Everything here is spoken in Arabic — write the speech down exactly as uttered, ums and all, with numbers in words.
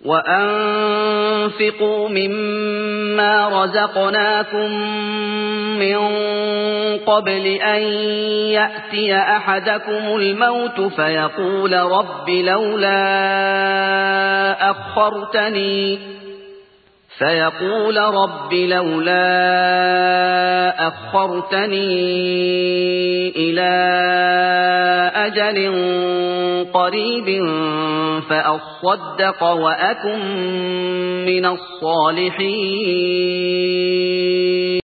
وأنفقوا مما رزقناكم من قبل أن يأتي أحدكم الموت فيقول رب لولا أخرتني فيقول رب لولا أخرتني إلى أجل قريب فأصدق وأكن من الصالحين.